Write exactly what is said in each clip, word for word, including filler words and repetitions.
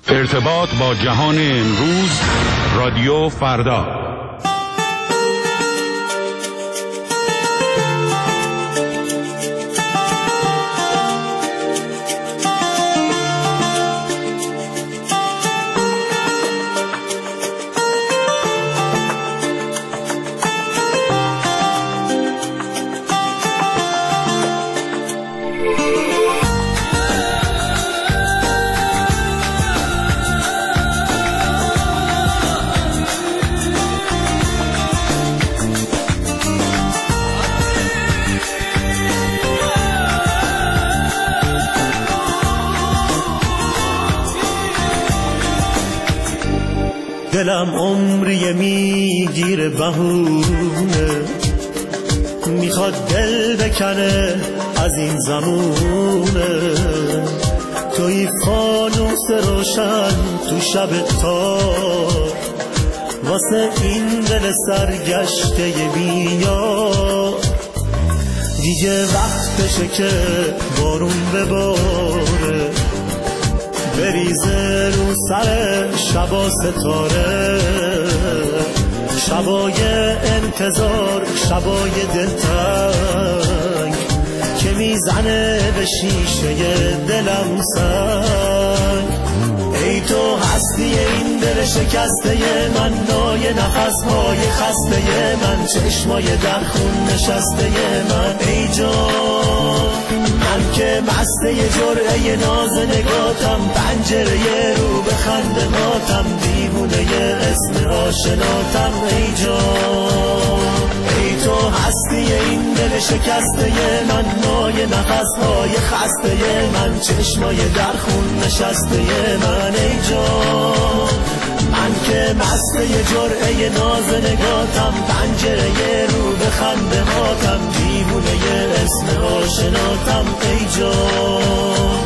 ارتباط با جهان امروز، رادیو فردا. دلم عمری میگیره بهونه، میخواد دل بکنه از این زمونه. توی فانوس روشن تو شب تار، واسه این دل سرگشته بیار. دیگه وقتشه که بارون بباره، بریزه رو سر شبا ستاره. شبای انتظار، شبای دلتنگ که میزنه به شیشه دلم سنگ. ای تو هستی این دل شکسته من، نای نفسهای خسته من، چشمای در خون نشسته من. ای جان من که مسته جرعه ناز نگاتم، پنجره رو به خنده ماتم، دیوونه اسم آشناتم. ای جان ای تو هستی این دل شکسته من، نای نفسهای خسته من، چشمای در خون نشسته من. ای جان من که مسته جرعه ناز نگاتم، پنجره رو به خنده ماتم، دیوونه اسم آشناتم. ای جان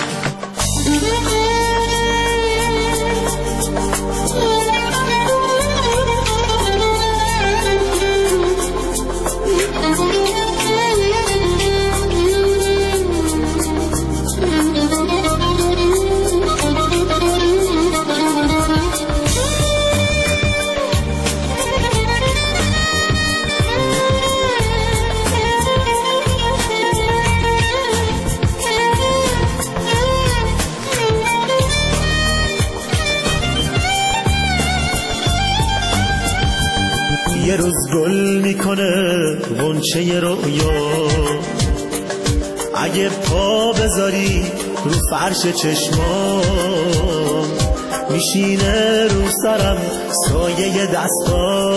یه روز گل میکنه غنچه رویا، اگه پا بذاری رو فرش چشمام، میشینه رو سرم سایه دستا،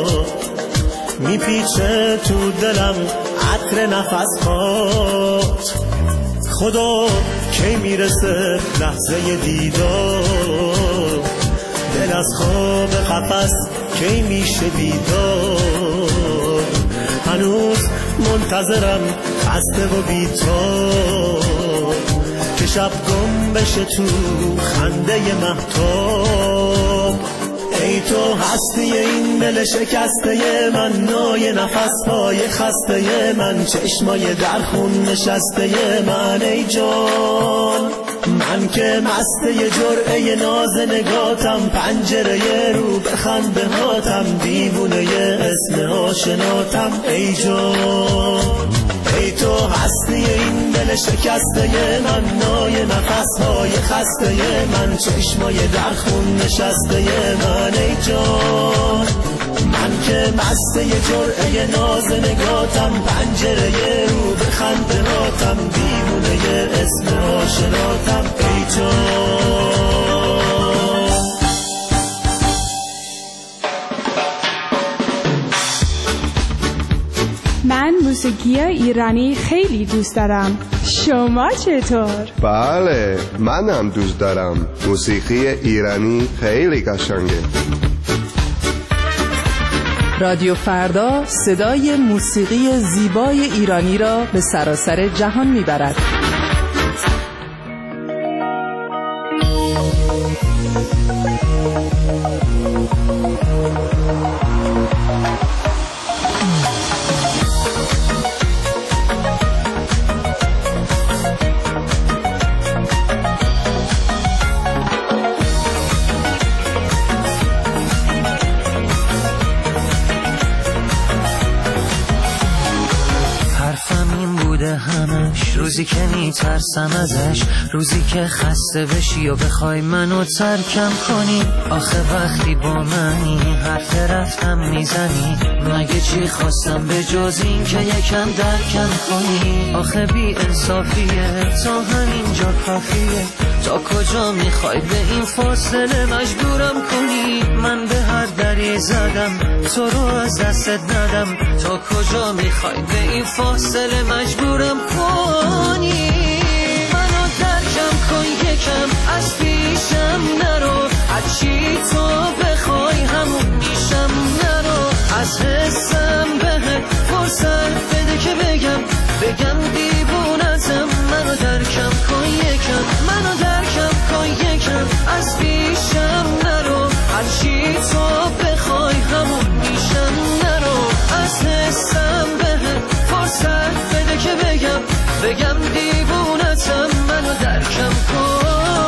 میپیچه تو دلم عطر نفسات. خدا کی میرسه لحظه دیدار، دل از خواب قفس کی میشه بیدار. هنوز منتظرم خسته و بی‌تاب، که شب گم بشه تو خنده مهتاب. ای تو هستی این دل شکسته من، نای نفسهای خسته من، چشمای در خون نشسته من. ای جان من که مسته جرعه ناز نگاتم، پنجره رو به خنده هاتم، دیوونه اسم آشناتم. ای جان ای تو هستی این دل شکسته من، نای نفسهای خسته من، چشمای در خون نشسته من. ای جان من که مسته جرعه ناز نگاتم، پنجره رو به خنده هاتم، دیوونه اسم آشناتم. ای جان من موسیقی ایرانی خیلی دوست دارم. شما چطور؟ بله منم دوست دارم. موسیقی ایرانی خیلی قشنگه. رادیو فردا صدای موسیقی زیبای ایرانی را به سراسر جهان میبرد. روزی که میترسم ازش، روزی که خسته بشی و بخوای منو ترکم کنی. آخه وقتی با منی حرف رفتم میزنی، مگه چی خواستم به جز این که یکم درکم کنی. آخه بی انصافیه تا همینجا کافیه، تا کجا میخوای به این فاصله مجبورم کنی. من به هر دری زدم تو رو از دستت ندم، تا کجا میخوای به این فاصله مجبورم کنی. منو درکم کن یکم، از پیشم نرو، هرچی تو بخوای همون میشم. نرو از حسم بهت فرصت بده که بگم بگم دیوونتم. منو درکم کن یکم، منو درکم کن یکم، از پیشم نرو، هرچی تو بخوای همون میشم. نرو از حسم بهت فرصت بده که بگم بگم دیوونتم. منو درکم کن.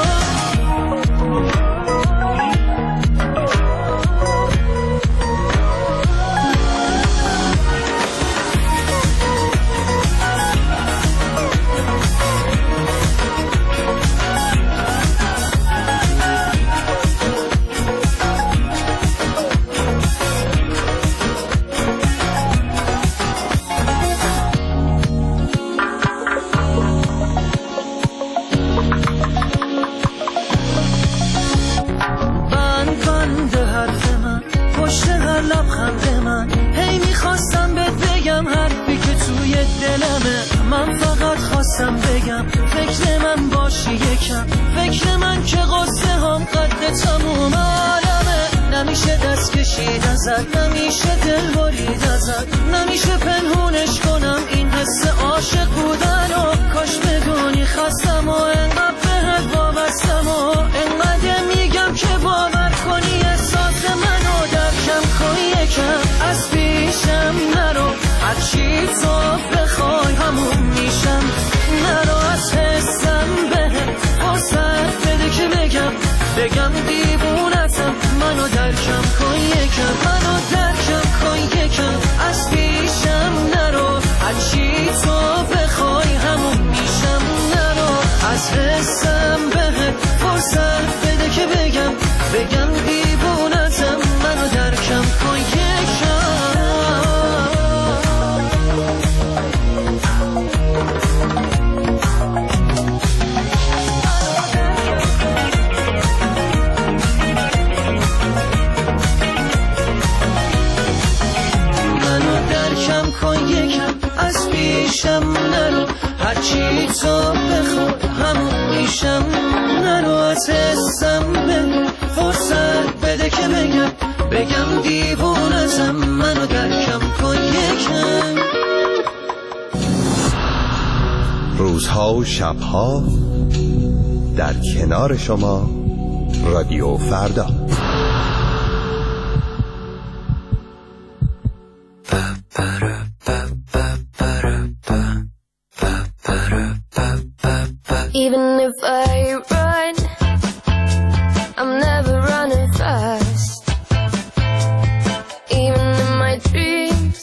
من فقط خواستم بگم فکر من باشی یکم، فکر من که قصه هم قد تموم عالمه. نمیشه دست کشید ازت، نمیشه دل برید ازت، نمیشه پنهونش کنم این حس عاشق بودن. و کاش بدونی خستم و انقدر بهت وابستم، و انقدر میگم که باور کنی احساس منو درکم کن یکم. از پیشم نرو، هرچی تو بخوای همون میشم. نرو از حسم بهت فرصت بده که بگم بگم دیوونتم. منو درکم کن یکم، منو درکم کن یکم، از پیشم نرو، هرچی تو بخوای همون میشم. نرو از حسم بهت فرصت بده که بگم بگم دیوونتم. منو درکم کن یکم. کن یکم، از پیشم نرو، هرچی تو بخوای همون میشم. نرو از حسم بده فرصت بده که بگم بگم دیوونتم. منو درکم کن یکم. روزها و شبها در کنار شما رادیو فردا. Even if I run, I'm never running fast. Even in my dreams,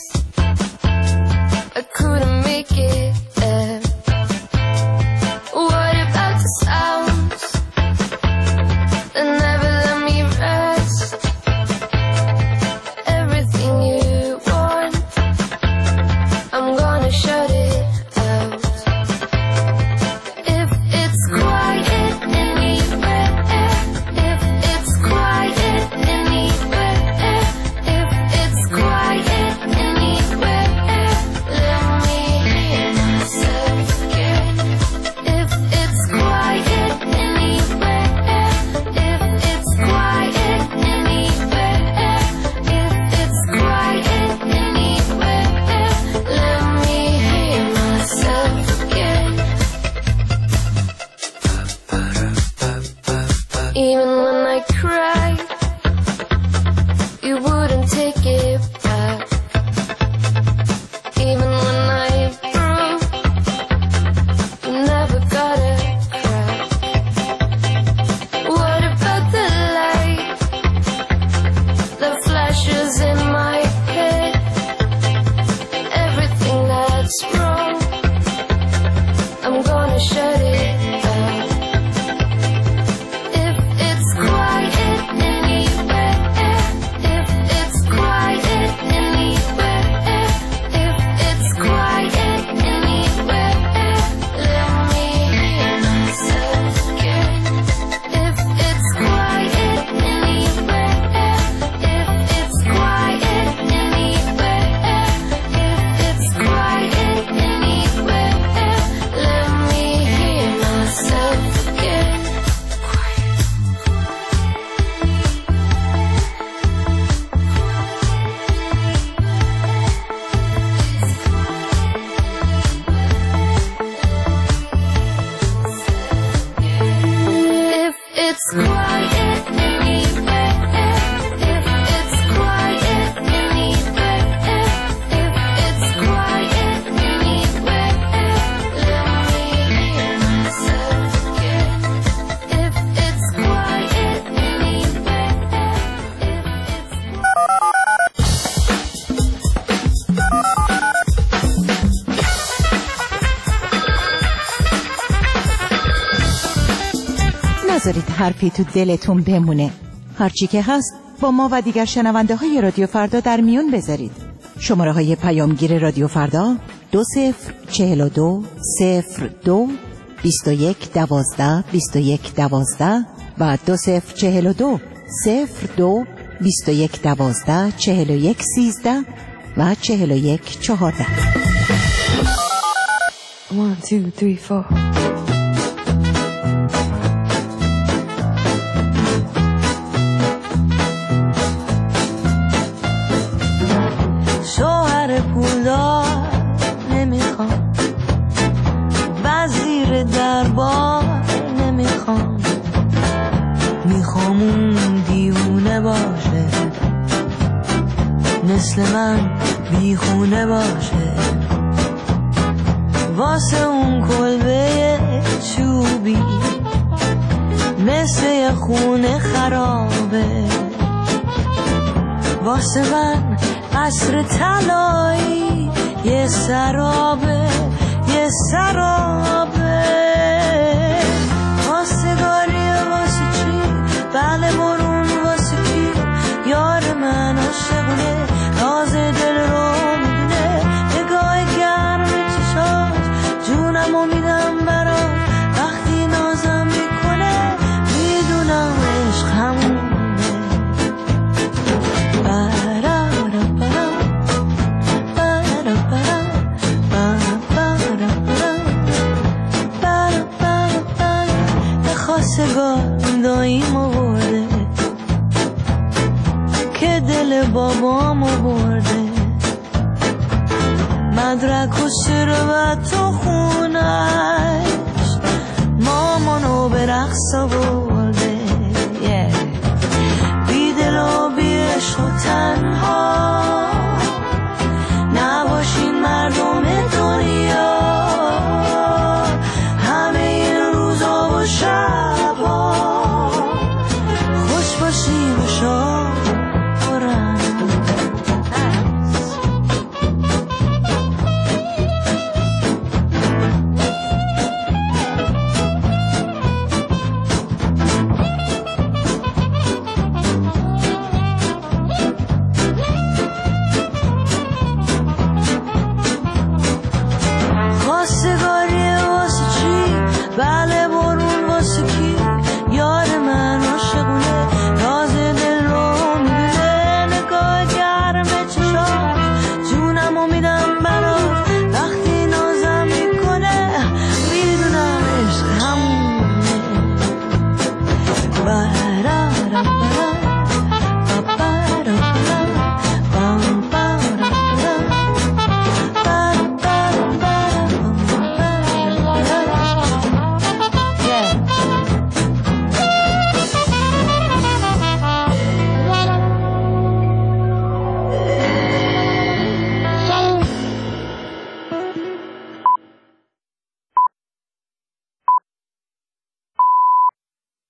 I couldn't make it there. What about the sounds that never let me rest? Everything you want, I'm gonna shut it out. If it's quiet anywhere, if it's quiet anywhere, if it's quiet anywhere, let me hear myself again. If it's quiet anywhere, if it's quiet anywhere, if it's quiet anywhere, let me hear myself again. Even when I cried, you wouldn't take it back. Even when I broke, you never got a crack. What about the light that flashes in my head? Everything that's wrong, I'm it's quiet anywhere, if it's quiet anywhere, if it's quiet anywhere, let me hear myself again. If it's quiet anywhere, if نذارید حرفی تو دلتون بمونه. هرچی که هست با ما و دیگر شنونده های رادیو فردا در میون بذارید. شماره های پیامگیر رادیو فردا دو صفر چهل و دو صفر دو بیست و یک دوازده بیست و یک دوازده و دو صفر چهل و دو صفر دو بیست و یک دوازده چهل و یک سیزده و چهل و یک چهارده. One, two, three, four. پولدار نمیخوام، وزیر دربار نمیخوام، میخوام اون دیوونه باشه، مثل من بیخونه باشه، واسه اون کلبه چوبی مثل یه خونه خرابه، واسه من عصر طلایی یه سرابه، یه سرابه، خواستگاریه واسه چی؟ بله برون واسه کی؟ یار من عاشقونه، راز دل رو میدونه، نگاه گرم چشاش جونمو میدم براش، وقتی نازم میکنه میدونم عشق همونه. خواستگار داییم آورده که دل بابام آورده، مدرک و ثروت و خونش مامانو به رقص آورده.